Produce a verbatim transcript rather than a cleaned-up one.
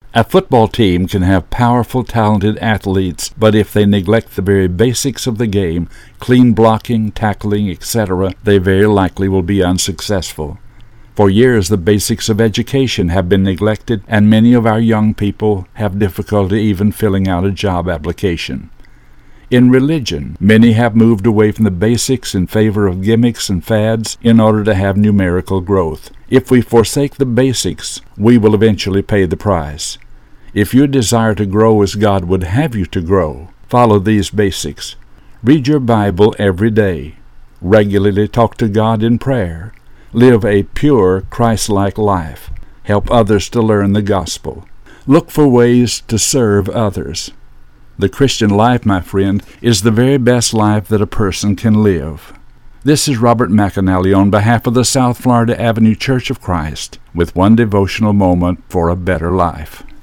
A football team can have powerful, talented athletes, but if they neglect the very basics of the game, clean blocking, tackling, et cetera, they very likely will be unsuccessful. For years, the basics of education have been neglected, and many of our young people have difficulty even filling out a job application. In religion, many have moved away from the basics in favor of gimmicks and fads in order to have numerical growth. If we forsake the basics, we will eventually pay the price. If you desire to grow as God would have you to grow, follow these basics. Read your Bible every day. Regularly talk to God in prayer. Live a pure, Christ-like life. Help others to learn the gospel. Look for ways to serve others. The Christian life, my friend, is the very best life that a person can live. This is Robert McAnally on behalf of the South Florida Avenue Church of Christ with one devotional moment for a better life.